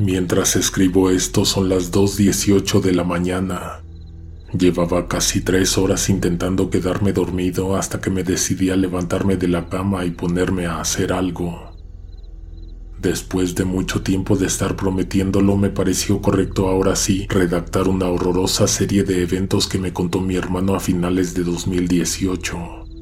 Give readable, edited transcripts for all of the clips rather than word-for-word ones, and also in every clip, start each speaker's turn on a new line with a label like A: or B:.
A: Mientras escribo esto son las 2:18 de la mañana. Llevaba casi 3 horas intentando quedarme dormido hasta que me decidí a levantarme de la cama y ponerme a hacer algo. Después de mucho tiempo de estar prometiéndolo, me pareció correcto ahora sí redactar una horrorosa serie de eventos que me contó mi hermano a finales de 2018.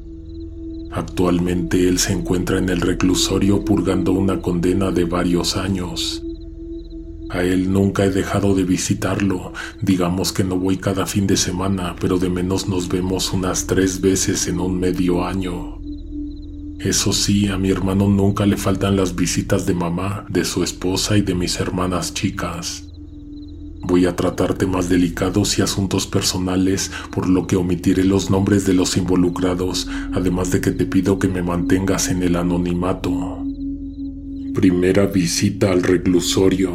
A: Actualmente él se encuentra en el reclusorio purgando una condena de varios años. A él nunca he dejado de visitarlo, digamos que no voy cada fin de semana, pero de menos nos vemos unas 3 veces en un medio año. Eso sí, a mi hermano nunca le faltan las visitas de mamá, de su esposa y de mis hermanas chicas. Voy a tratar temas delicados y asuntos personales, por lo que omitiré los nombres de los involucrados, además de que te pido que me mantengas en el anonimato. Primera visita al reclusorio.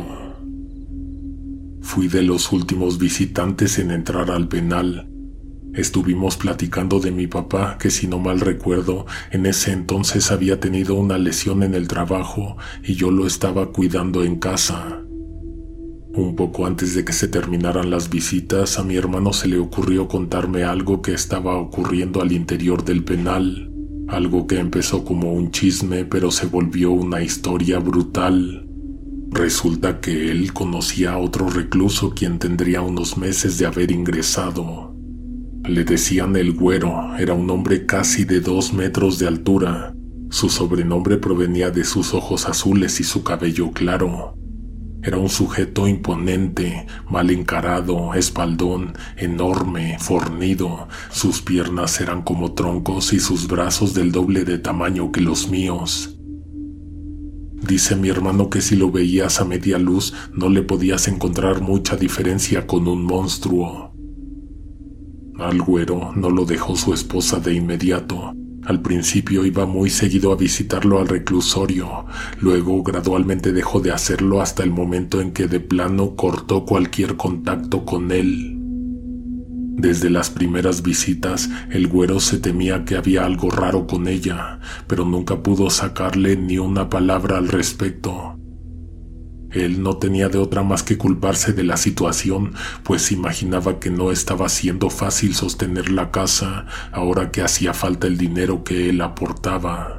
A: Fui de los últimos visitantes en entrar al penal. Estuvimos platicando de mi papá, que si no mal recuerdo, en ese entonces había tenido una lesión en el trabajo y yo lo estaba cuidando en casa. Un poco antes de que se terminaran las visitas, a mi hermano se le ocurrió contarme algo que estaba ocurriendo al interior del penal, algo que empezó como un chisme, pero se volvió una historia brutal. Resulta que él conocía a otro recluso quien tendría unos meses de haber ingresado. Le decían el Güero, era un hombre casi de 2 metros de altura. Su sobrenombre provenía de sus ojos azules y su cabello claro. Era un sujeto imponente, mal encarado, espaldón, enorme, fornido. Sus piernas eran como troncos y sus brazos del doble de tamaño que los míos. Dice mi hermano que si lo veías a media luz no le podías encontrar mucha diferencia con un monstruo. Al Güero no lo dejó su esposa de inmediato. Al principio iba muy seguido a visitarlo al reclusorio, luego gradualmente dejó de hacerlo hasta el momento en que de plano cortó cualquier contacto con él. Desde las primeras visitas, el Güero se temía que había algo raro con ella, pero nunca pudo sacarle ni una palabra al respecto. Él no tenía de otra más que culparse de la situación, pues imaginaba que no estaba siendo fácil sostener la casa ahora que hacía falta el dinero que él aportaba.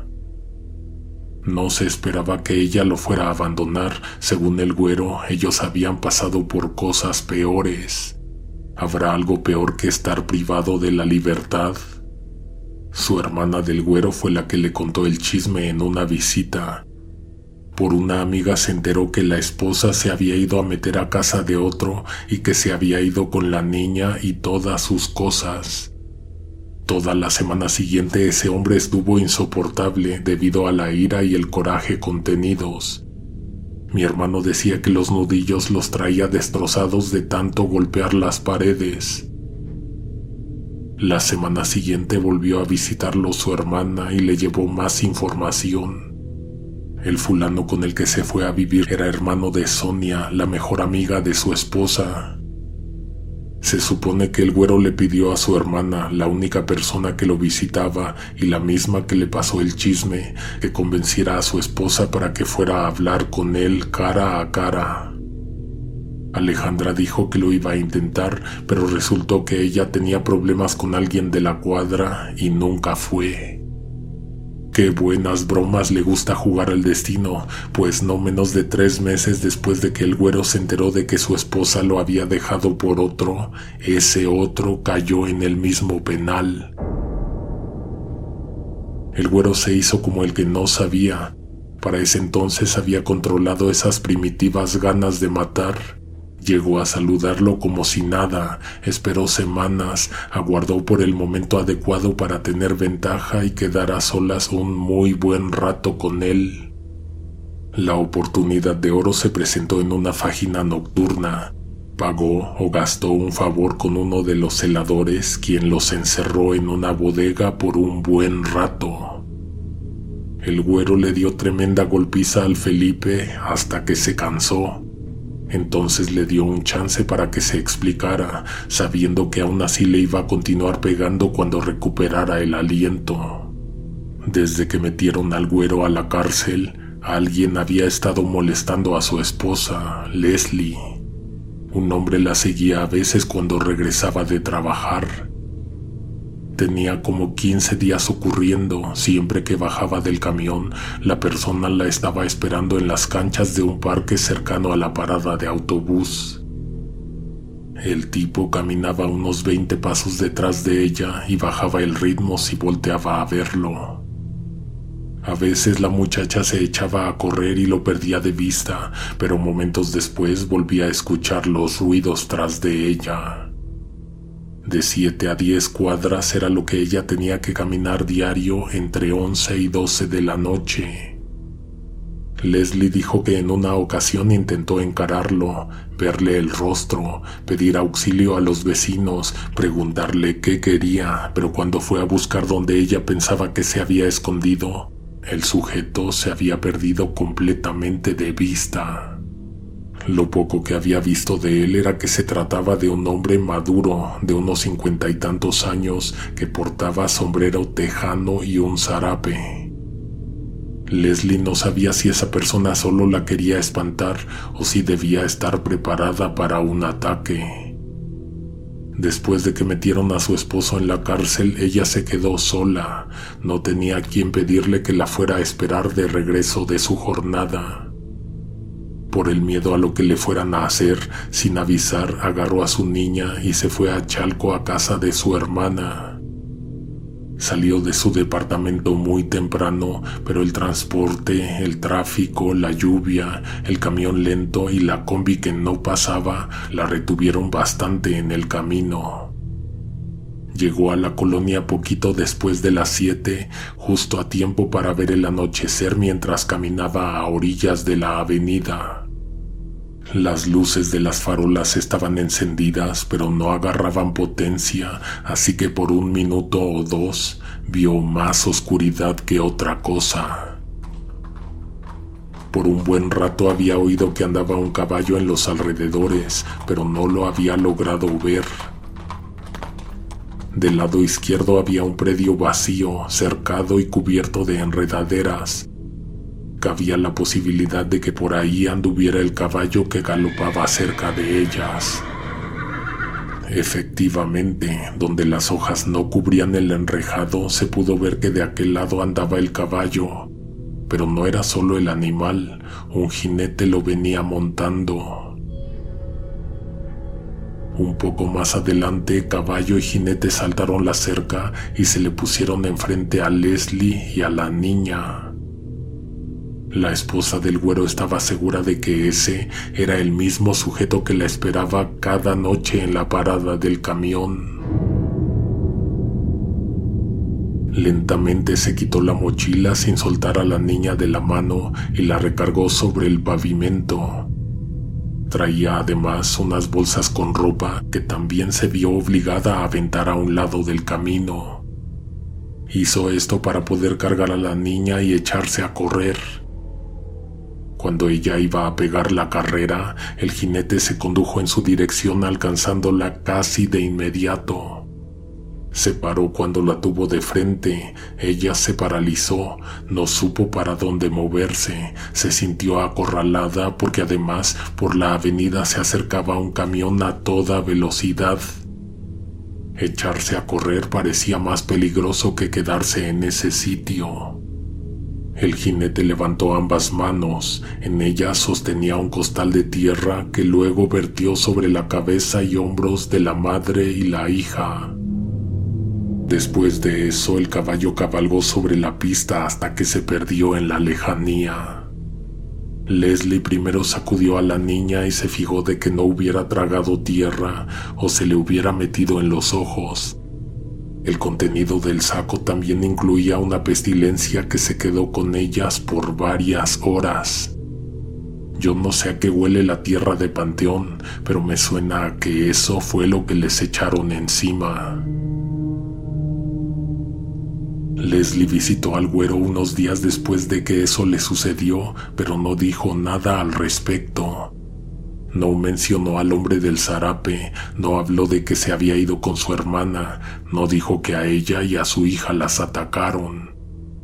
A: No se esperaba que ella lo fuera a abandonar. Según el Güero, ellos habían pasado por cosas peores. ¿Habrá algo peor que estar privado de la libertad? Su hermana del Güero fue la que le contó el chisme en una visita. Por una amiga se enteró que la esposa se había ido a meter a casa de otro y que se había ido con la niña y todas sus cosas. Toda la semana siguiente ese hombre estuvo insoportable debido a la ira y el coraje contenidos. Mi hermano decía que los nudillos los traía destrozados de tanto golpear las paredes. La semana siguiente volvió a visitarlo su hermana y le llevó más información. El fulano con el que se fue a vivir era hermano de Sonia, la mejor amiga de su esposa. Se supone que el Güero le pidió a su hermana, la única persona que lo visitaba y la misma que le pasó el chisme, que convenciera a su esposa para que fuera a hablar con él cara a cara. Alejandra dijo que lo iba a intentar, pero resultó que ella tenía problemas con alguien de la cuadra y nunca fue. Qué buenas bromas le gusta jugar al destino, pues no menos de 3 meses después de que el Güero se enteró de que su esposa lo había dejado por otro, ese otro cayó en el mismo penal. El Güero se hizo como el que no sabía. Para ese entonces había controlado esas primitivas ganas de matar. Llegó a saludarlo como si nada, esperó semanas, aguardó por el momento adecuado para tener ventaja y quedar a solas un muy buen rato con él. La oportunidad de oro se presentó en una fajína nocturna. Pagó o gastó un favor con uno de los celadores, quien los encerró en una bodega por un buen rato. El Güero le dio tremenda golpiza al Felipe hasta que se cansó. Entonces le dio un chance para que se explicara, sabiendo que aún así le iba a continuar pegando cuando recuperara el aliento. Desde que metieron al Güero a la cárcel, Alguien había estado molestando a su esposa, Leslie. Un hombre la seguía a veces cuando regresaba de trabajar. Tenía como 15 días ocurriendo. Siempre que bajaba del camión, la persona la estaba esperando en las canchas de un parque cercano a la parada de autobús. El tipo caminaba unos 20 pasos detrás de ella y bajaba el ritmo si volteaba a verlo. A veces la muchacha se echaba a correr y lo perdía de vista, pero momentos después volvía a escuchar los ruidos tras de ella. De 7 a 10 cuadras era lo que ella tenía que caminar diario entre 11 y 12 de la noche. Leslie dijo que en una ocasión intentó encararlo, verle el rostro, pedir auxilio a los vecinos, preguntarle qué quería, pero cuando fue a buscar donde ella pensaba que se había escondido, el sujeto se había perdido completamente de vista. Lo poco que había visto de él era que se trataba de un hombre maduro, de unos 50 y tantos años, que portaba sombrero tejano y un zarape. Leslie no sabía si esa persona solo la quería espantar o si debía estar preparada para un ataque. Después de que metieron a su esposo en la cárcel, ella se quedó sola. No tenía a quien pedirle que la fuera a esperar de regreso de su jornada. Por el miedo a lo que le fueran a hacer, sin avisar, agarró a su niña y se fue a Chalco a casa de su hermana. Salió de su departamento muy temprano, pero el transporte, el tráfico, la lluvia, el camión lento y la combi que no pasaba la retuvieron bastante en el camino. Llegó a la colonia poquito después de las 7, justo a tiempo para ver el anochecer mientras caminaba a orillas de la avenida. Las luces de las farolas estaban encendidas, pero no agarraban potencia, así que por 1 minuto o 2 vio más oscuridad que otra cosa. Por un buen rato había oído que andaba un caballo en los alrededores, pero no lo había logrado ver. Del lado izquierdo había un predio vacío, cercado y cubierto de enredaderas. Cabía la posibilidad de que por ahí anduviera el caballo que galopaba cerca de ellas. Efectivamente, donde las hojas no cubrían el enrejado, se pudo ver que de aquel lado andaba el caballo. Pero no era solo el animal, un jinete lo venía montando. Un poco más adelante, caballo y jinete saltaron la cerca y se le pusieron enfrente a Leslie y a la niña. La esposa del güero estaba segura de que ese era el mismo sujeto que la esperaba cada noche en la parada del camión. Lentamente se quitó la mochila sin soltar a la niña de la mano y la recargó sobre el pavimento. Traía además unas bolsas con ropa que también se vio obligada a aventar a un lado del camino. Hizo esto para poder cargar a la niña y echarse a correr. Cuando ella iba a pegar la carrera, el jinete se condujo en su dirección alcanzándola casi de inmediato. Se paró cuando la tuvo de frente. Ella se paralizó, no supo para dónde moverse, se sintió acorralada porque además por la avenida se acercaba un camión a toda velocidad. Echarse a correr parecía más peligroso que quedarse en ese sitio. El jinete levantó ambas manos, en ellas sostenía un costal de tierra que luego vertió sobre la cabeza y hombros de la madre y la hija. Después de eso, el caballo cabalgó sobre la pista hasta que se perdió en la lejanía. Leslie primero sacudió a la niña y se fijó de que no hubiera tragado tierra o se le hubiera metido en los ojos. El contenido del saco también incluía una pestilencia que se quedó con ellas por varias horas. Yo no sé a qué huele la tierra de Panteón, pero me suena a que eso fue lo que les echaron encima. Leslie visitó al güero unos días después de que eso le sucedió, pero no dijo nada al respecto. No mencionó al hombre del zarape, no habló de que se había ido con su hermana, no dijo que a ella y a su hija las atacaron.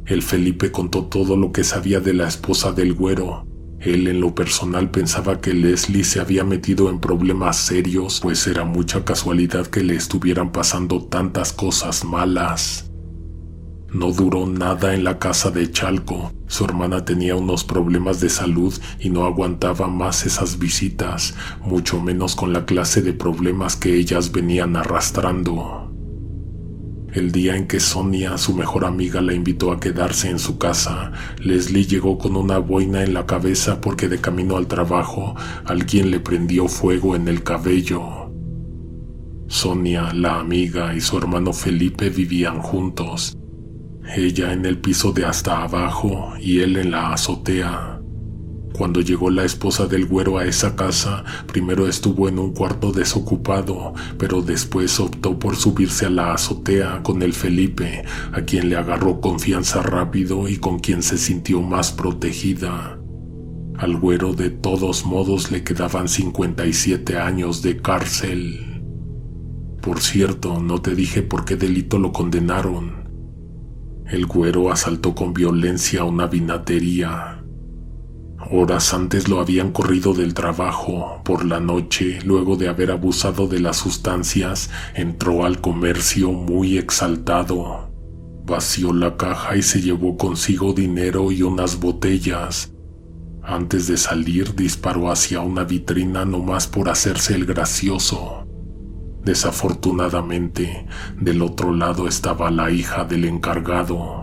A: El Felipe contó todo lo que sabía de la esposa del güero. Él en lo personal pensaba que Leslie se había metido en problemas serios, pues era mucha casualidad que le estuvieran pasando tantas cosas malas. No duró nada en la casa de Chalco. Su hermana tenía unos problemas de salud y no aguantaba más esas visitas, mucho menos con la clase de problemas que ellas venían arrastrando. El día en que Sonia, su mejor amiga, la invitó a quedarse en su casa, Leslie llegó con una boina en la cabeza porque de camino al trabajo alguien le prendió fuego en el cabello. Sonia, la amiga, y su hermano Felipe vivían juntos. Ella en el piso de hasta abajo y él en la azotea. Cuando llegó la esposa del güero a esa casa, primero estuvo en un cuarto desocupado, pero después optó por subirse a la azotea con el Felipe, a quien le agarró confianza rápido y con quien se sintió más protegida. Al güero de todos modos le quedaban 57 años de cárcel. Por cierto, no te dije por qué delito lo condenaron. El güero asaltó con violencia una vinatería. Horas antes lo habían corrido del trabajo. Por la noche, luego de haber abusado de las sustancias, entró al comercio muy exaltado. Vació la caja y se llevó consigo dinero y unas botellas. Antes de salir, disparó hacia una vitrina nomás por hacerse el gracioso. Desafortunadamente, del otro lado estaba la hija del encargado.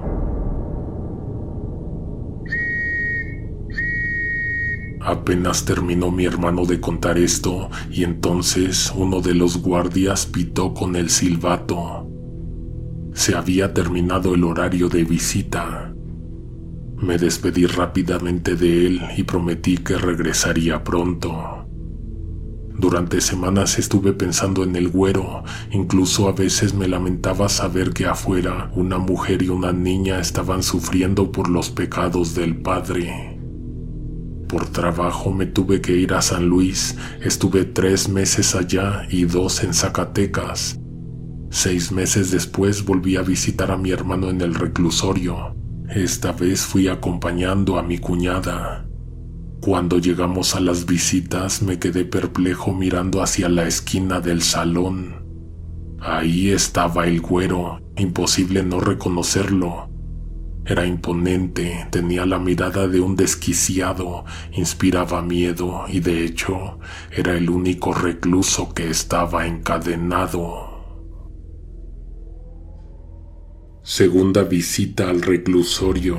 A: Apenas terminó mi hermano de contar esto, y entonces uno de los guardias pitó con el silbato. Se había terminado el horario de visita. Me despedí rápidamente de él y prometí que regresaría pronto. Durante semanas estuve pensando en el güero, incluso a veces me lamentaba saber que afuera una mujer y una niña estaban sufriendo por los pecados del padre. Por trabajo me tuve que ir a San Luis. Estuve 3 meses allá y 2 en Zacatecas. 6 meses después volví a visitar a mi hermano en el reclusorio. Esta vez fui acompañando a mi cuñada. Cuando llegamos a las visitas me quedé perplejo mirando hacia la esquina del salón. Ahí estaba el güero, imposible no reconocerlo. Era imponente, tenía la mirada de un desquiciado, inspiraba miedo y de hecho era el único recluso que estaba encadenado. Segunda visita al reclusorio.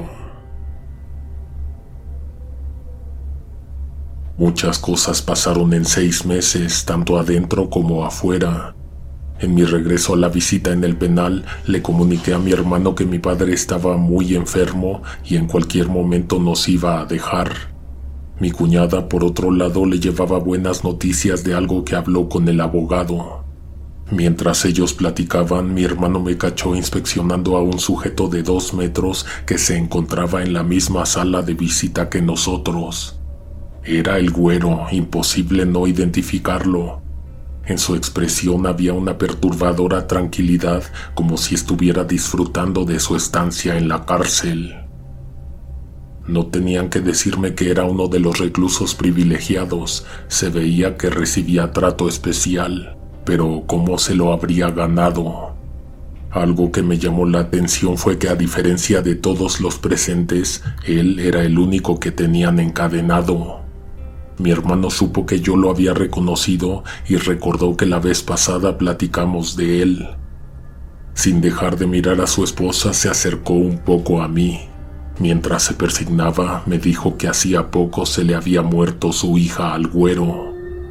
A: Muchas cosas pasaron en 6 meses, tanto adentro como afuera. En mi regreso a la visita en el penal, le comuniqué a mi hermano que mi padre estaba muy enfermo y en cualquier momento nos iba a dejar. Mi cuñada, por otro lado, le llevaba buenas noticias de algo que habló con el abogado. Mientras ellos platicaban, mi hermano me cachó inspeccionando a un sujeto de 2 metros que se encontraba en la misma sala de visita que nosotros. Era el güero, imposible no identificarlo. En su expresión había una perturbadora tranquilidad, como si estuviera disfrutando de su estancia en la cárcel. No tenían que decirme que era uno de los reclusos privilegiados, se veía que recibía trato especial, pero ¿cómo se lo habría ganado? Algo que me llamó la atención fue que a diferencia de todos los presentes, él era el único que tenían encadenado. Mi hermano supo que yo lo había reconocido y recordó que la vez pasada platicamos de él. Sin dejar de mirar a su esposa, se acercó un poco a mí. Mientras se persignaba, me dijo que hacía poco se le había muerto su hija al güero.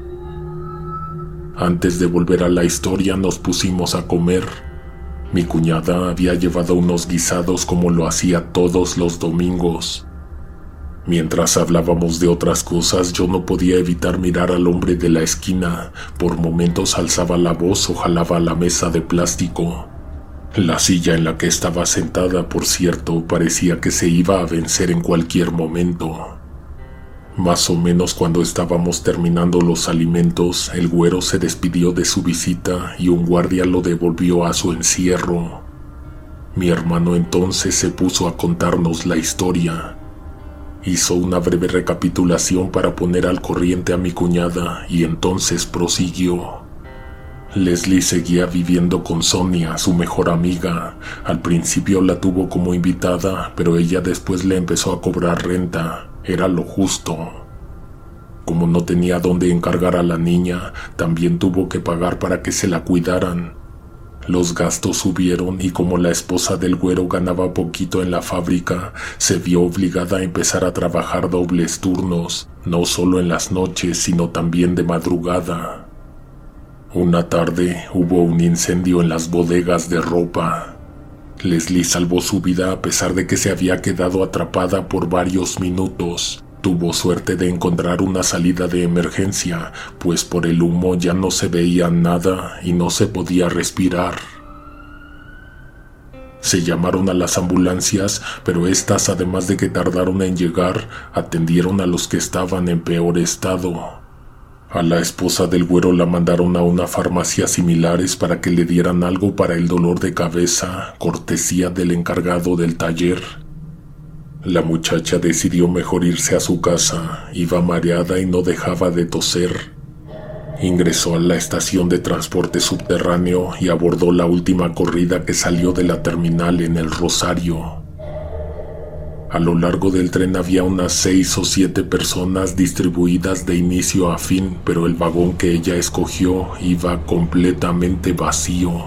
A: Antes de volver a la historia, nos pusimos a comer. Mi cuñada había llevado unos guisados como lo hacía todos los domingos. Mientras hablábamos de otras cosas, yo no podía evitar mirar al hombre de la esquina. Por momentos alzaba la voz o jalaba la mesa de plástico. La silla en la que estaba sentada, por cierto, parecía que se iba a vencer en cualquier momento. Más o menos cuando estábamos terminando los alimentos, el güero se despidió de su visita y un guardia lo devolvió a su encierro. Mi hermano entonces se puso a contarnos la historia. Hizo una breve recapitulación para poner al corriente a mi cuñada y entonces prosiguió. Leslie seguía viviendo con Sonia, su mejor amiga. Al principio la tuvo como invitada, pero ella después le empezó a cobrar renta. Era lo justo. Como no tenía dónde encargar a la niña, también tuvo que pagar para que se la cuidaran. Los gastos subieron y como la esposa del güero ganaba poquito en la fábrica, se vio obligada a empezar a trabajar dobles turnos, no solo en las noches, sino también de madrugada. Una tarde hubo un incendio en las bodegas de ropa. Leslie salvó su vida a pesar de que se había quedado atrapada por varios minutos. Tuvo suerte de encontrar una salida de emergencia, pues por el humo ya no se veía nada y no se podía respirar. Se llamaron a las ambulancias, pero estas, además de que tardaron en llegar, atendieron a los que estaban en peor estado. A la esposa del güero la mandaron a una farmacia similares para que le dieran algo para el dolor de cabeza, cortesía del encargado del taller. La muchacha decidió mejor irse a su casa. Iba mareada y no dejaba de toser. Ingresó a la estación de transporte subterráneo y abordó la última corrida que salió de la terminal en el Rosario. A lo largo del tren había unas 6 o 7 personas distribuidas de inicio a fin, pero el vagón que ella escogió iba completamente vacío.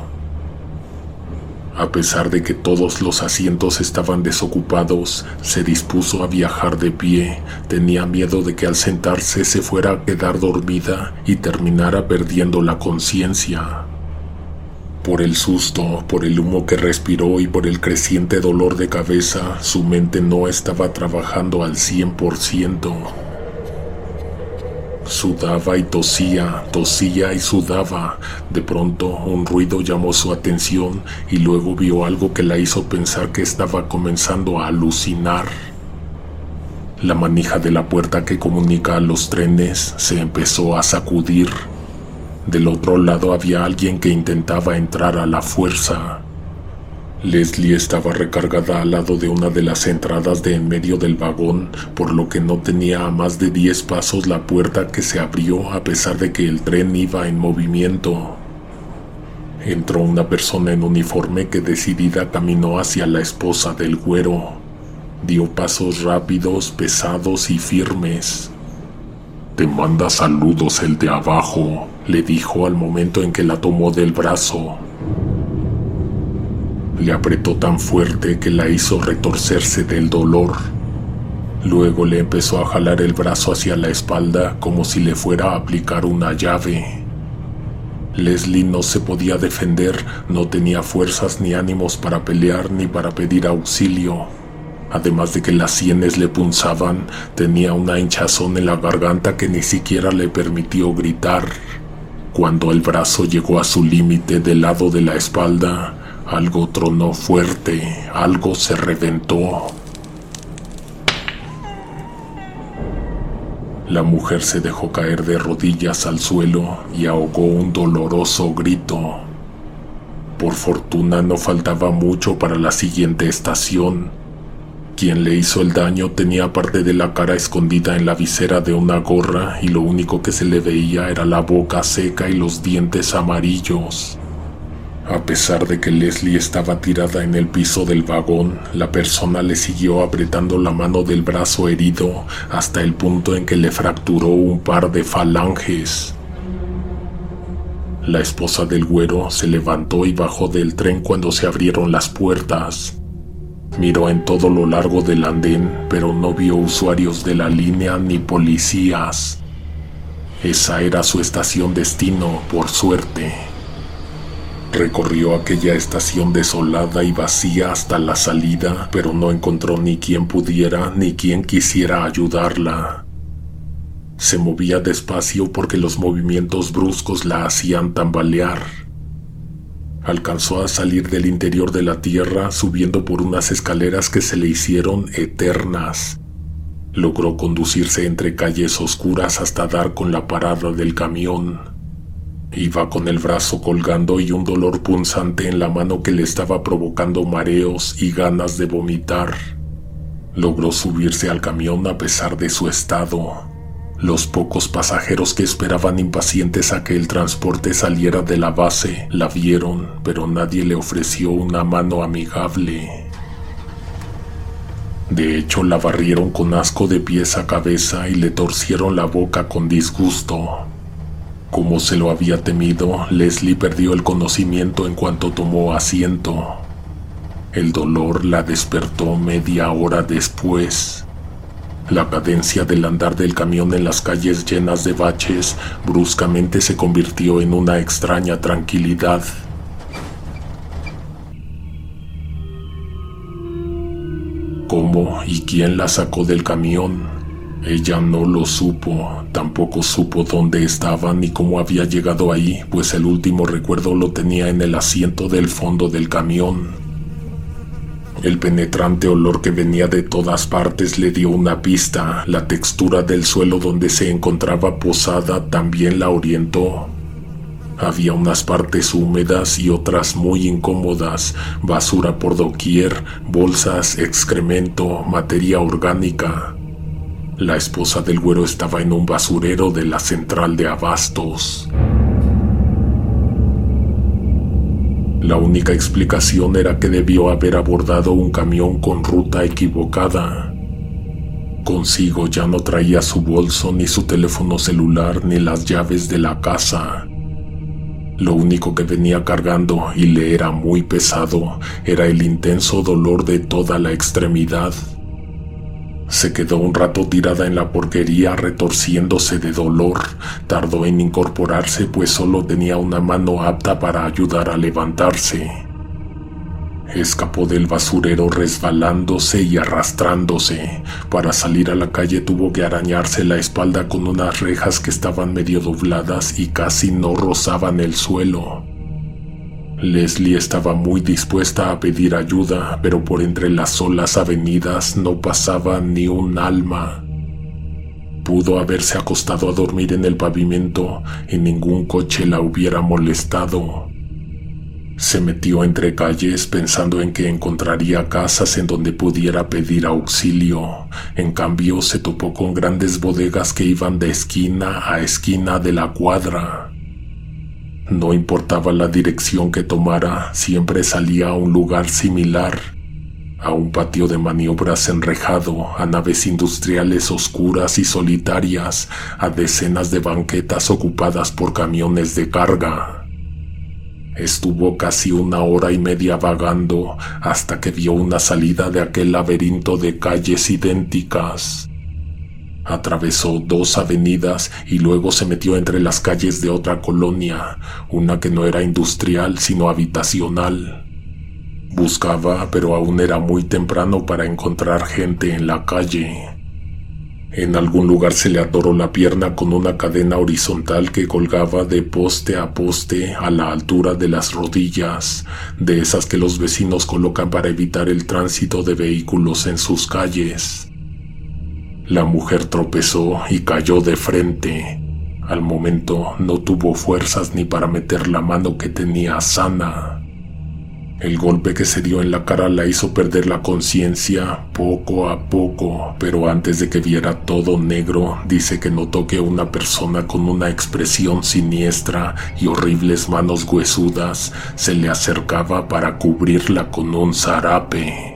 A: A pesar de que todos los asientos estaban desocupados, se dispuso a viajar de pie. Tenía miedo de que al sentarse se fuera a quedar dormida y terminara perdiendo la conciencia. Por el susto, por el humo que respiró y por el creciente dolor de cabeza, su mente no estaba trabajando al 100%. Sudaba y tosía, tosía y sudaba. De pronto, un ruido llamó su atención y luego vio algo que la hizo pensar que estaba comenzando a alucinar. La manija de la puerta que comunica a los trenes se empezó a sacudir. Del otro lado había alguien que intentaba entrar a la fuerza. Leslie estaba recargada al lado de una de las entradas de en medio del vagón, por lo que no tenía a más de 10 pasos la puerta que se abrió a pesar de que el tren iba en movimiento. Entró una persona en uniforme que decidida caminó hacia la esposa del güero. Dio pasos rápidos, pesados y firmes. «Te manda saludos el de abajo», le dijo al momento en que la tomó del brazo. Le apretó tan fuerte que la hizo retorcerse del dolor. Luego le empezó a jalar el brazo hacia la espalda como si le fuera a aplicar una llave. Leslie no se podía defender, no tenía fuerzas ni ánimos para pelear ni para pedir auxilio. Además de que las sienes le punzaban, tenía una hinchazón en la garganta que ni siquiera le permitió gritar. Cuando el brazo llegó a su límite del lado de la espalda, algo tronó fuerte, algo se reventó. La mujer se dejó caer de rodillas al suelo y ahogó un doloroso grito. Por fortuna no faltaba mucho para la siguiente estación. Quien le hizo el daño tenía parte de la cara escondida en la visera de una gorra y lo único que se le veía era la boca seca y los dientes amarillos. A pesar de que Leslie estaba tirada en el piso del vagón, la persona le siguió apretando la mano del brazo herido hasta el punto en que le fracturó un par de falanges. La esposa del güero se levantó y bajó del tren cuando se abrieron las puertas. Miró en todo lo largo del andén, pero no vio usuarios de la línea ni policías. Esa era su estación destino, por suerte. Recorrió aquella estación desolada y vacía hasta la salida, pero no encontró ni quien pudiera ni quien quisiera ayudarla. Se movía despacio porque los movimientos bruscos la hacían tambalear. Alcanzó a salir del interior de la tierra subiendo por unas escaleras que se le hicieron eternas. Logró conducirse entre calles oscuras hasta dar con la parada del camión. Iba con el brazo colgando y un dolor punzante en la mano que le estaba provocando mareos y ganas de vomitar. Logró subirse al camión a pesar de su estado. Los pocos pasajeros que esperaban impacientes a que el transporte saliera de la base la vieron, pero nadie le ofreció una mano amigable. De hecho, la barrieron con asco de pies a cabeza y le torcieron la boca con disgusto. Como se lo había temido, Leslie perdió el conocimiento en cuanto tomó asiento. El dolor la despertó media hora después. La cadencia del andar del camión en las calles llenas de baches bruscamente se convirtió en una extraña tranquilidad. ¿Cómo y quién la sacó del camión? Ella no lo supo, tampoco supo dónde estaba ni cómo había llegado ahí, pues el último recuerdo lo tenía en el asiento del fondo del camión. El penetrante olor que venía de todas partes le dio una pista. La textura del suelo donde se encontraba posada también la orientó. Había unas partes húmedas y otras muy incómodas, basura por doquier, bolsas, excremento, materia orgánica. La esposa del güero estaba en un basurero de la central de abastos. La única explicación era que debió haber abordado un camión con ruta equivocada. Consigo ya no traía su bolso, ni su teléfono celular, ni las llaves de la casa. Lo único que venía cargando, y le era muy pesado, era el intenso dolor de toda la extremidad. Se quedó un rato tirada en la porquería retorciéndose de dolor. Tardó en incorporarse, pues solo tenía una mano apta para ayudar a levantarse. Escapó del basurero resbalándose y arrastrándose. Para salir a la calle tuvo que arañarse la espalda con unas rejas que estaban medio dobladas y casi no rozaban el suelo. Leslie estaba muy dispuesta a pedir ayuda, pero por entre las solas avenidas no pasaba ni un alma. Pudo haberse acostado a dormir en el pavimento y ningún coche la hubiera molestado. Se metió entre calles pensando en que encontraría casas en donde pudiera pedir auxilio. En cambio, se topó con grandes bodegas que iban de esquina a esquina de la cuadra. No importaba la dirección que tomara, siempre salía a un lugar similar, a un patio de maniobras enrejado, a naves industriales oscuras y solitarias, a decenas de banquetas ocupadas por camiones de carga. Estuvo casi 1 hora y media vagando hasta que vio una salida de aquel laberinto de calles idénticas. Atravesó 2 avenidas y luego se metió entre las calles de otra colonia, una que no era industrial sino habitacional. Buscaba, pero aún era muy temprano para encontrar gente en la calle. En algún lugar se le atoró la pierna con una cadena horizontal que colgaba de poste a poste a la altura de las rodillas, de esas que los vecinos colocan para evitar el tránsito de vehículos en sus calles. La mujer tropezó y cayó de frente. Al momento no tuvo fuerzas ni para meter la mano que tenía sana. El golpe que se dio en la cara la hizo perder la conciencia poco a poco, pero antes de que viera todo negro, dice que notó que una persona con una expresión siniestra y horribles manos huesudas se le acercaba para cubrirla con un zarape.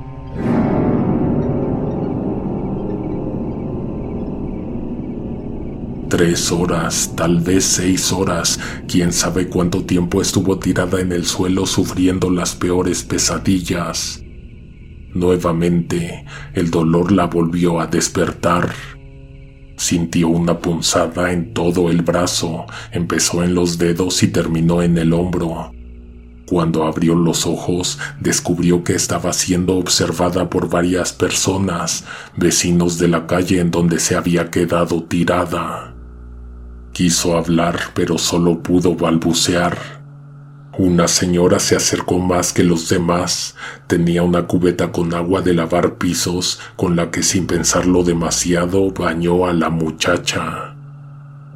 A: Tres horas, tal vez 6 horas, quién sabe cuánto tiempo estuvo tirada en el suelo sufriendo las peores pesadillas. Nuevamente, el dolor la volvió a despertar. Sintió una punzada en todo el brazo, empezó en los dedos y terminó en el hombro. Cuando abrió los ojos, descubrió que estaba siendo observada por varias personas, vecinos de la calle en donde se había quedado tirada. Quiso hablar, pero solo pudo balbucear. Una señora se acercó más que los demás. Tenía una cubeta con agua de lavar pisos, con la que sin pensarlo demasiado bañó a la muchacha.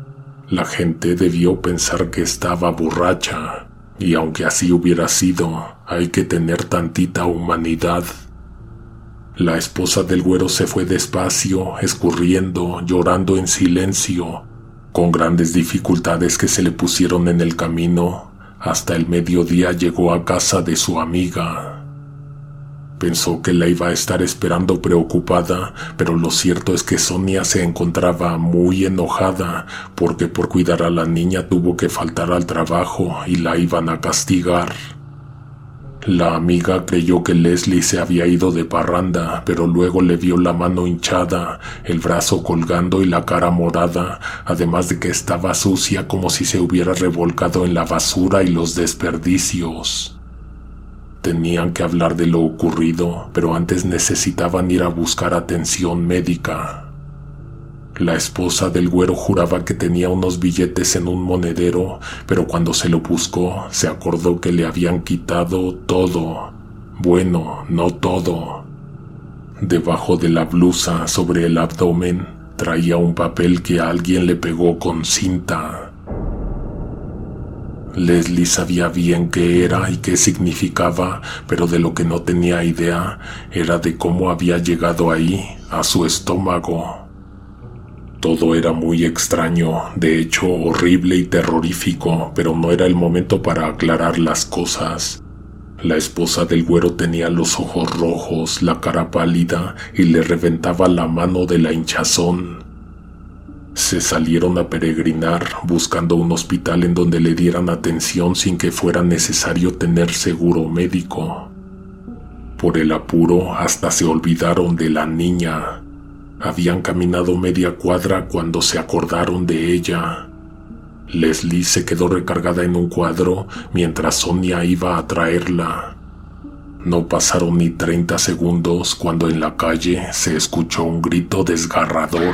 A: La gente debió pensar que estaba borracha, y aunque así hubiera sido, hay que tener tantita humanidad. La esposa del güero se fue despacio, escurriendo, llorando en silencio, con grandes dificultades que se le pusieron en el camino. Hasta el mediodía llegó a casa de su amiga. Pensó que la iba a estar esperando preocupada, pero lo cierto es que Sonia se encontraba muy enojada porque por cuidar a la niña tuvo que faltar al trabajo y la iban a castigar. La amiga creyó que Leslie se había ido de parranda, pero luego le vio la mano hinchada, el brazo colgando y la cara morada, además de que estaba sucia como si se hubiera revolcado en la basura y los desperdicios. Tenían que hablar de lo ocurrido, pero antes necesitaban ir a buscar atención médica. La esposa del güero juraba que tenía unos billetes en un monedero, pero cuando se lo buscó, se acordó que le habían quitado todo. Bueno, no todo. Debajo de la blusa, sobre el abdomen, traía un papel que alguien le pegó con cinta. Leslie sabía bien qué era y qué significaba, pero de lo que no tenía idea era de cómo había llegado ahí, a su estómago. Todo era muy extraño, de hecho horrible y terrorífico, pero no era el momento para aclarar las cosas. La esposa del güero tenía los ojos rojos, la cara pálida y le reventaba la mano de la hinchazón. Se salieron a peregrinar buscando un hospital en donde le dieran atención sin que fuera necesario tener seguro médico. Por el apuro hasta se olvidaron de la niña. Habían caminado media cuadra cuando se acordaron de ella. Leslie se quedó recargada en un cuadro mientras Sonia iba a traerla. No pasaron ni 30 segundos cuando en la calle se escuchó un grito desgarrador.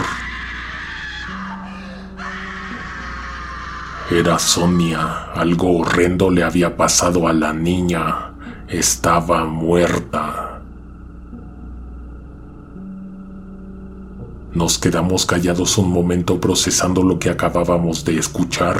A: Era Sonia. Algo horrendo le había pasado a la niña. Estaba muerta. Nos quedamos callados un momento procesando lo que acabábamos de escuchar.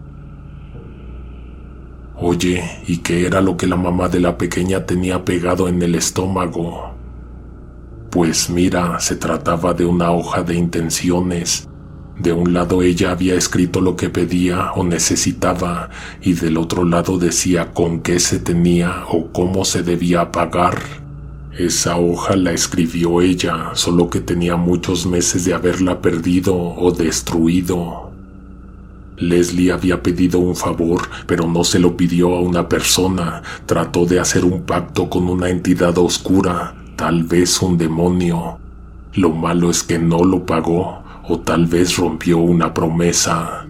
A: Oye, ¿y qué era lo que la mamá de la pequeña tenía pegado en el estómago? Pues mira, se trataba de una hoja de intenciones. De un lado ella había escrito lo que pedía o necesitaba y del otro lado decía con qué se tenía o cómo se debía pagar. Esa hoja la escribió ella, solo que tenía muchos meses de haberla perdido o destruido. Leslie había pedido un favor, pero no se lo pidió a una persona. Trató de hacer un pacto con una entidad oscura, tal vez un demonio. Lo malo es que no lo pagó. O tal vez rompió una promesa.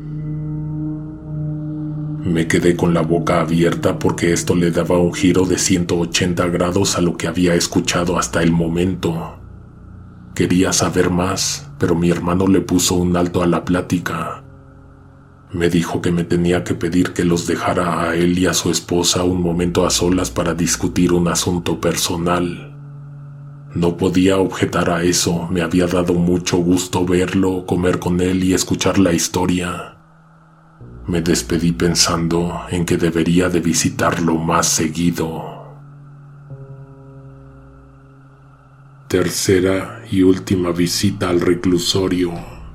A: Me quedé con la boca abierta porque esto le daba un giro de 180 grados a lo que había escuchado hasta el momento. Quería saber más, pero mi hermano le puso un alto a la plática. Me dijo que me tenía que pedir que los dejara a él y a su esposa un momento a solas para discutir un asunto personal. No podía objetar a eso, me había dado mucho gusto verlo, comer con él y escuchar la historia. Me despedí pensando en que debería de visitarlo más seguido. Tercera y última visita al reclusorio.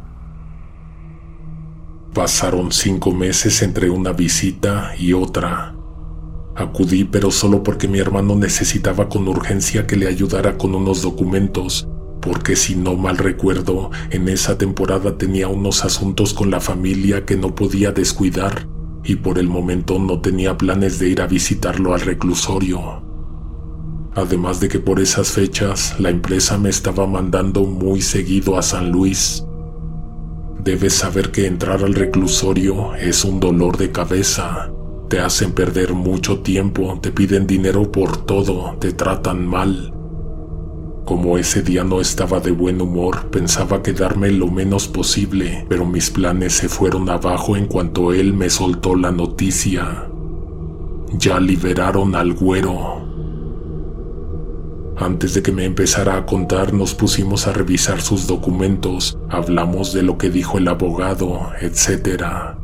A: Pasaron 5 meses entre una visita y otra. Acudí, pero solo porque mi hermano necesitaba con urgencia que le ayudara con unos documentos, porque si no mal recuerdo, en esa temporada tenía unos asuntos con la familia que no podía descuidar, y por el momento no tenía planes de ir a visitarlo al reclusorio. Además de que por esas fechas, la empresa me estaba mandando muy seguido a San Luis. Debes saber que entrar al reclusorio es un dolor de cabeza. Te hacen perder mucho tiempo, te piden dinero por todo, te tratan mal. Como ese día no estaba de buen humor, pensaba quedarme lo menos posible, pero mis planes se fueron abajo en cuanto él me soltó la noticia. Ya liberaron al güero. Antes de que me empezara a contar, nos pusimos a revisar sus documentos, hablamos de lo que dijo el abogado, etc.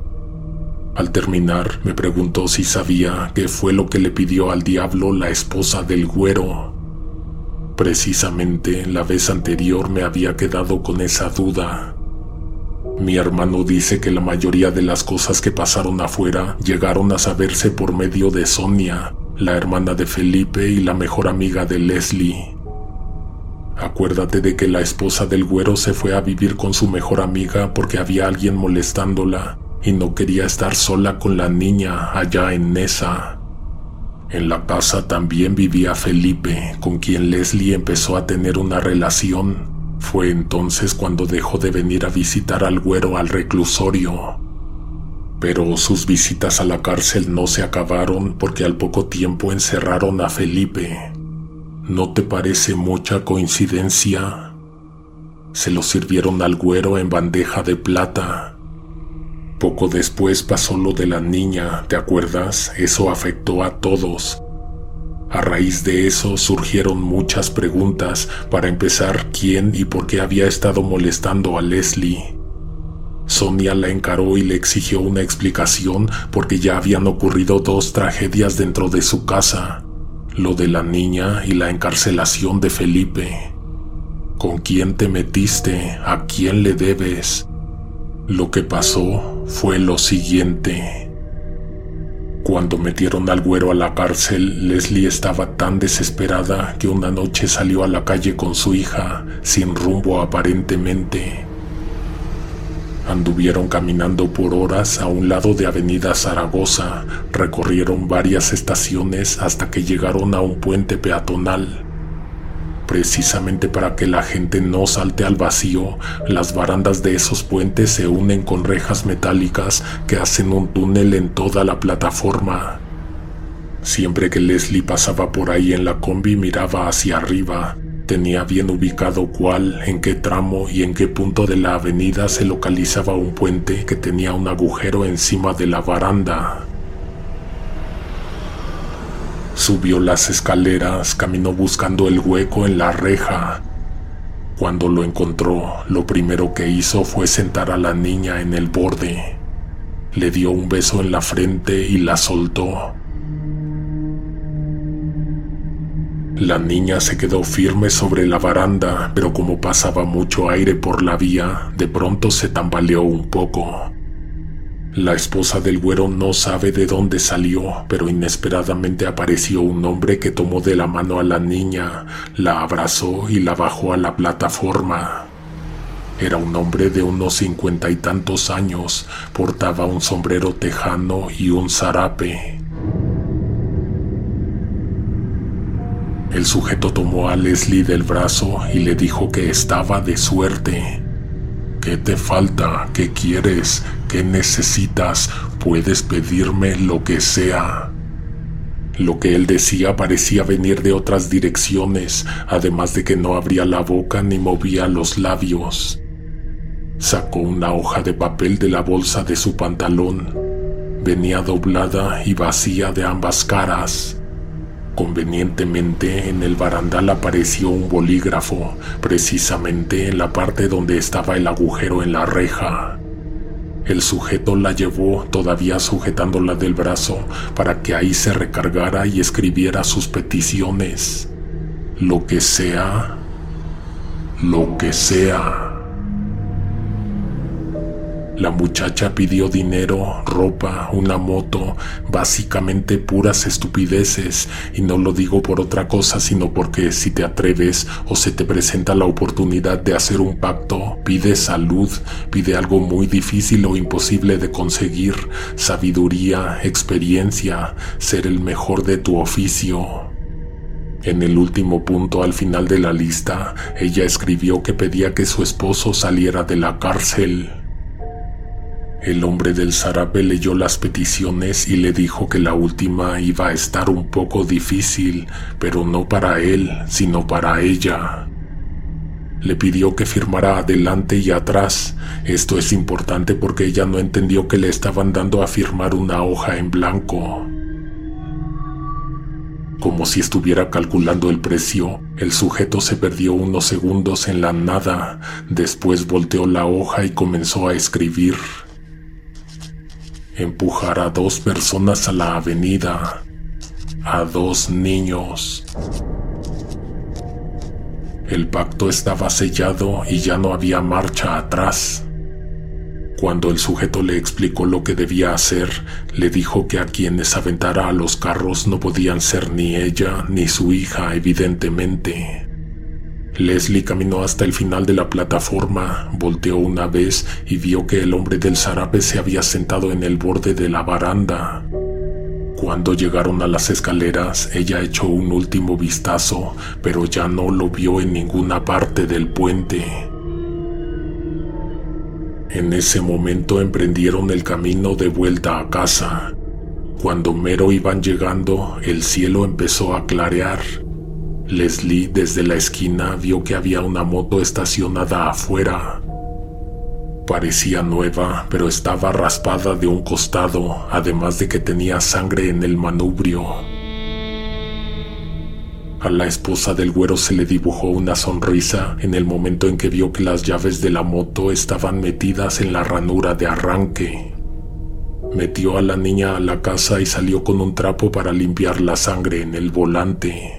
A: Al terminar, me preguntó si sabía qué fue lo que le pidió al diablo la esposa del güero. Precisamente la vez anterior me había quedado con esa duda. Mi hermano dice que la mayoría de las cosas que pasaron afuera llegaron a saberse por medio de Sonia, la hermana de Felipe y la mejor amiga de Leslie. Acuérdate de que la esposa del güero se fue a vivir con su mejor amiga porque había alguien molestándola y no quería estar sola con la niña allá en Nesa. En la casa también vivía Felipe, con quien Leslie empezó a tener una relación. Fue entonces cuando dejó de venir a visitar al güero al reclusorio. Pero sus visitas a la cárcel no se acabaron porque al poco tiempo encerraron a Felipe. ¿No te parece mucha coincidencia? Se lo sirvieron al güero en bandeja de plata. Poco después pasó lo de la niña, ¿te acuerdas? Eso afectó a todos. A raíz de eso surgieron muchas preguntas. Para empezar, ¿quién y por qué había estado molestando a Leslie? Sonia la encaró y le exigió una explicación porque ya habían ocurrido 2 tragedias dentro de su casa, lo de la niña y la encarcelación de Felipe. ¿Con quién te metiste? ¿A quién le debes? Lo que pasó fue lo siguiente. Cuando metieron al güero a la cárcel, Leslie estaba tan desesperada que una noche salió a la calle con su hija, sin rumbo aparentemente. Anduvieron caminando por horas a un lado de Avenida Zaragoza, recorrieron varias estaciones hasta que llegaron a un puente peatonal. Precisamente para que la gente no salte al vacío, las barandas de esos puentes se unen con rejas metálicas que hacen un túnel en toda la plataforma. Siempre que Leslie pasaba por ahí en la combi miraba hacia arriba. Tenía bien ubicado cuál, en qué tramo y en qué punto de la avenida se localizaba un puente que tenía un agujero encima de la baranda. Subió las escaleras, caminó buscando el hueco en la reja. Cuando lo encontró, lo primero que hizo fue sentar a la niña en el borde. Le dio un beso en la frente y la soltó. La niña se quedó firme sobre la baranda, pero como pasaba mucho aire por la vía, de pronto se tambaleó un poco. La esposa del güero no sabe de dónde salió, pero inesperadamente apareció un hombre que tomó de la mano a la niña, la abrazó y la bajó a la plataforma. Era un hombre de unos 50 y tantos años, portaba un sombrero tejano y un zarape. El sujeto tomó a Leslie del brazo y le dijo que estaba de suerte. ¿Qué te falta? ¿Qué quieres? ¿Qué necesitas? Puedes pedirme lo que sea. Lo que él decía parecía venir de otras direcciones, además de que no abría la boca ni movía los labios. Sacó una hoja de papel de la bolsa de su pantalón. Venía doblada y vacía de ambas caras. Convenientemente, en el barandal apareció un bolígrafo, precisamente en la parte donde estaba el agujero en la reja. El sujeto la llevó, todavía sujetándola del brazo, para que ahí se recargara y escribiera sus peticiones. Lo que sea. Lo que sea. La muchacha pidió dinero, ropa, una moto, básicamente puras estupideces, y no lo digo por otra cosa, sino porque si te atreves o se te presenta la oportunidad de hacer un pacto, pide salud, pide algo muy difícil o imposible de conseguir, sabiduría, experiencia, ser el mejor de tu oficio. En el último punto al final de la lista, ella escribió que pedía que su esposo saliera de la cárcel. El hombre del zarape leyó las peticiones y le dijo que la última iba a estar un poco difícil, pero no para él, sino para ella. Le pidió que firmara adelante y atrás. Esto es importante porque ella no entendió que le estaban dando a firmar una hoja en blanco. Como si estuviera calculando el precio, el sujeto se perdió unos segundos en la nada, después volteó la hoja y comenzó a escribir: empujar a 2 personas a la avenida, a 2 niños. El pacto estaba sellado y ya no había marcha atrás. Cuando el sujeto le explicó lo que debía hacer, le dijo que a quienes aventara a los carros no podían ser ni ella ni su hija, evidentemente. Leslie caminó hasta el final de la plataforma, volteó una vez y vio que el hombre del zarape se había sentado en el borde de la baranda. Cuando llegaron a las escaleras, ella echó un último vistazo, pero ya no lo vio en ninguna parte del puente. En ese momento emprendieron el camino de vuelta a casa. Cuando mero iban llegando, el cielo empezó a clarear. Leslie, desde la esquina, vio que había una moto estacionada afuera. Parecía nueva, pero estaba raspada de un costado, además de que tenía sangre en el manubrio. A la esposa del güero se le dibujó una sonrisa en el momento en que vio que las llaves de la moto estaban metidas en la ranura de arranque. Metió a la niña a la casa y salió con un trapo para limpiar la sangre en el volante.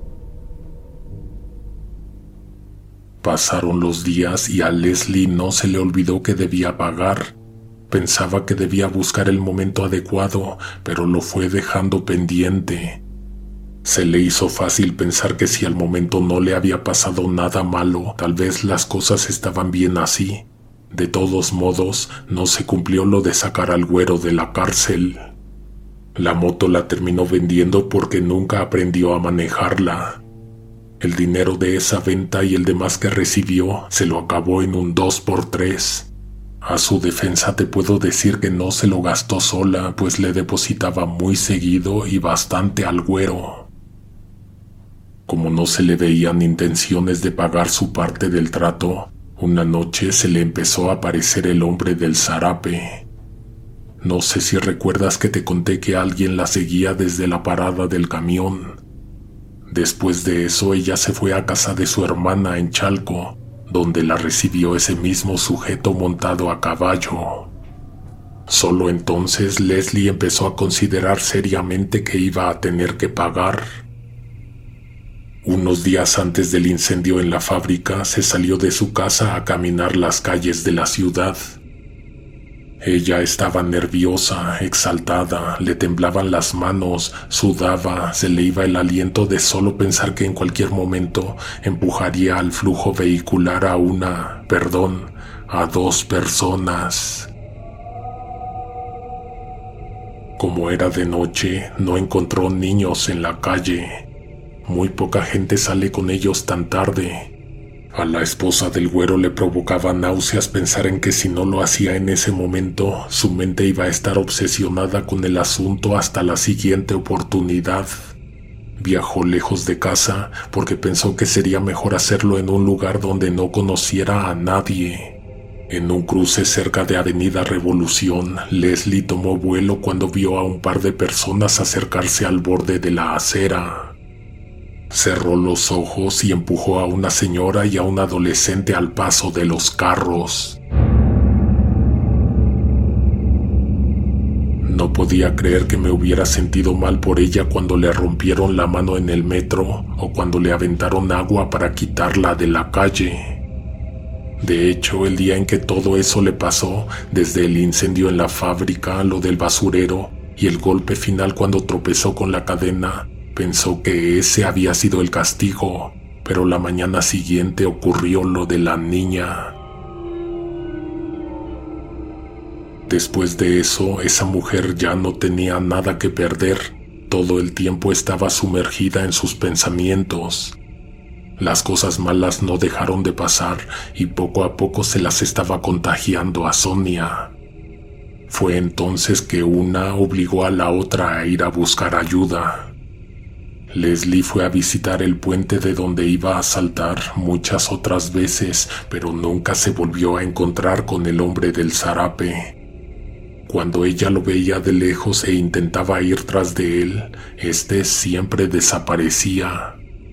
A: Pasaron los días y a Leslie no se le olvidó que debía pagar. Pensaba que debía buscar el momento adecuado, pero lo fue dejando pendiente. Se le hizo fácil pensar que si al momento no le había pasado nada malo, tal vez las cosas estaban bien así. De todos modos, no se cumplió lo de sacar al güero de la cárcel. La moto la terminó vendiendo porque nunca aprendió a manejarla. El dinero de esa venta y el demás que recibió se lo acabó en un 2x3. A su defensa te puedo decir que no se lo gastó sola, pues le depositaba muy seguido y bastante al güero. Como no se le veían intenciones de pagar su parte del trato, una noche se le empezó a aparecer el hombre del zarape. No sé si recuerdas que te conté que alguien la seguía desde la parada del camión. Después de eso, ella se fue a casa de su hermana en Chalco, donde la recibió ese mismo sujeto montado a caballo. Solo entonces Leslie empezó a considerar seriamente que iba a tener que pagar. Unos días antes del incendio en la fábrica, se salió de su casa a caminar las calles de la ciudad. Ella estaba nerviosa, exaltada, le temblaban las manos, sudaba, se le iba el aliento de solo pensar que en cualquier momento empujaría al flujo vehicular a a 2 personas. Como era de noche, no encontró niños en la calle. Muy poca gente sale con ellos tan tarde. A la esposa del güero le provocaba náuseas pensar en que si no lo hacía en ese momento, su mente iba a estar obsesionada con el asunto hasta la siguiente oportunidad. Viajó lejos de casa porque pensó que sería mejor hacerlo en un lugar donde no conociera a nadie. En un cruce cerca de Avenida Revolución, Leslie tomó vuelo cuando vio a un par de personas acercarse al borde de la acera. Cerró los ojos y empujó a una señora y a un adolescente al paso de los carros. No podía creer que me hubiera sentido mal por ella cuando le rompieron la mano en el metro o cuando le aventaron agua para quitarla de la calle. De hecho, el día en que todo eso le pasó, desde el incendio en la fábrica, lo del basurero y el golpe final cuando tropezó con la cadena, pensó que ese había sido el castigo, pero la mañana siguiente ocurrió lo de la niña. Después de eso, esa mujer ya no tenía nada que perder. Todo el tiempo estaba sumergida en sus pensamientos. Las cosas malas no dejaron de pasar y poco a poco se las estaba contagiando a Sonia. Fue entonces que una obligó a la otra a ir a buscar ayuda. Leslie fue a visitar el puente de donde iba a saltar muchas otras veces, pero nunca se volvió a encontrar con el hombre del zarape. Cuando ella lo veía de lejos e intentaba ir tras de él, este siempre desaparecía.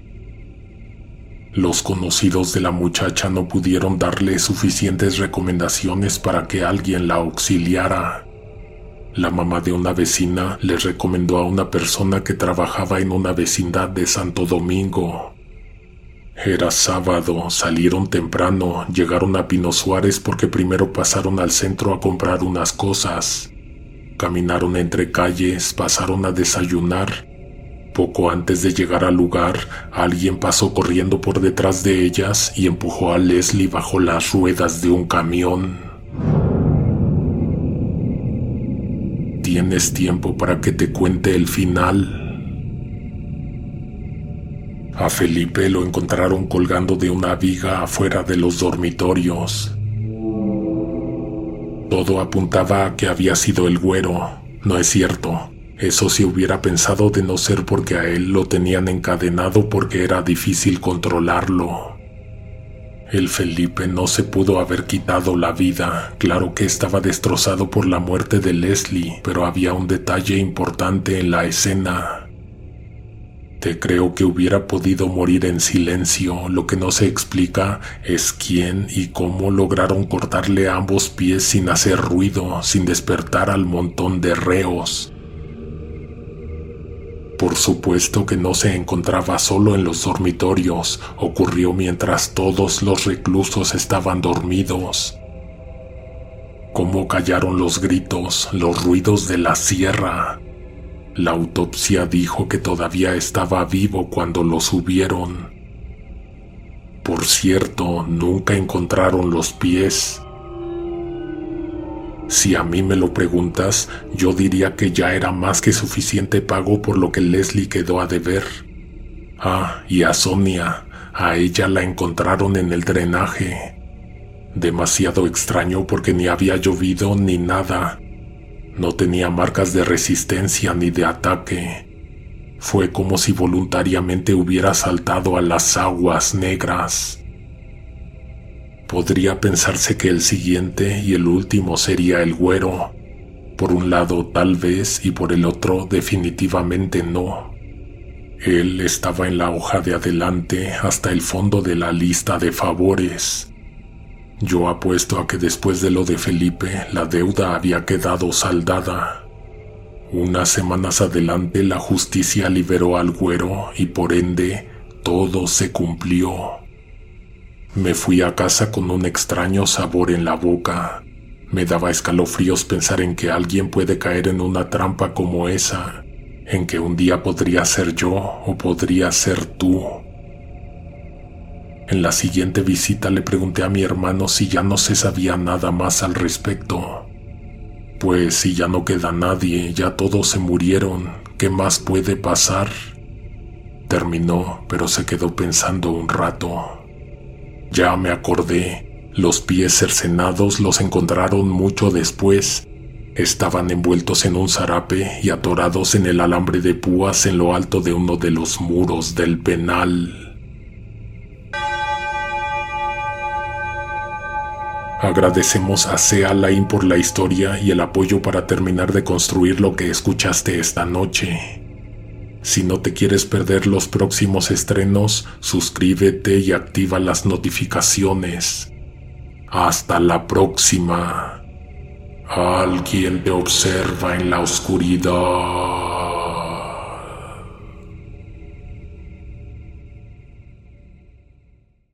A: Los conocidos de la muchacha no pudieron darle suficientes recomendaciones para que alguien la auxiliara. La mamá de una vecina le recomendó a una persona que trabajaba en una vecindad de Santo Domingo. Era sábado, salieron temprano, llegaron a Pino Suárez porque primero pasaron al centro a comprar unas cosas. Caminaron entre calles, pasaron a desayunar. Poco antes de llegar al lugar, alguien pasó corriendo por detrás de ellas y empujó a Leslie bajo las ruedas de un camión. ¿Tienes tiempo para que te cuente el final? A Felipe lo encontraron colgando de una viga afuera de los dormitorios. Todo apuntaba a que había sido el güero. No es cierto. Eso se hubiera pensado de no ser porque a él lo tenían encadenado porque era difícil controlarlo. El Felipe no se pudo haber quitado la vida. Claro que estaba destrozado por la muerte de Leslie, pero había un detalle importante en la escena. Te creo que hubiera podido morir en silencio. Lo que no se explica es quién y cómo lograron cortarle ambos pies sin hacer ruido, sin despertar al montón de reos. Por supuesto que no se encontraba solo en los dormitorios. Ocurrió mientras todos los reclusos estaban dormidos. Cómo callaron los gritos, los ruidos de la sierra. La autopsia dijo que todavía estaba vivo cuando lo subieron. Por cierto, nunca encontraron los pies. Si a mí me lo preguntas, yo diría que ya era más que suficiente pago por lo que Leslie quedó a deber. Ah, y a Sonia, a ella la encontraron en el drenaje. Demasiado extraño porque ni había llovido ni nada. No tenía marcas de resistencia ni de ataque. Fue como si voluntariamente hubiera saltado a las aguas negras. Podría pensarse que el siguiente y el último sería el güero. Por un lado tal vez y por el otro definitivamente no. Él estaba en la hoja de adelante hasta el fondo de la lista de favores. Yo apuesto a que después de lo de Felipe, la deuda había quedado saldada. Unas semanas adelante la justicia liberó al güero y por ende todo se cumplió. Me fui a casa con un extraño sabor en la boca. Me daba escalofríos pensar en que alguien puede caer en una trampa como esa, en que un día podría ser yo o podría ser tú. En la siguiente visita le pregunté a mi hermano si ya no se sabía nada más al respecto. Pues si ya no queda nadie, ya todos se murieron, ¿qué más puede pasar? Terminó, pero se quedó pensando un rato. Ya me acordé, los pies cercenados los encontraron mucho después. Estaban envueltos en un zarape y atorados en el alambre de púas en lo alto de uno de los muros del penal. Agradecemos a Sea Lain por la historia y el apoyo para terminar de construir lo que escuchaste esta noche. Si no te quieres perder los próximos estrenos, suscríbete y activa las notificaciones. Hasta la próxima. Alguien te observa en la oscuridad.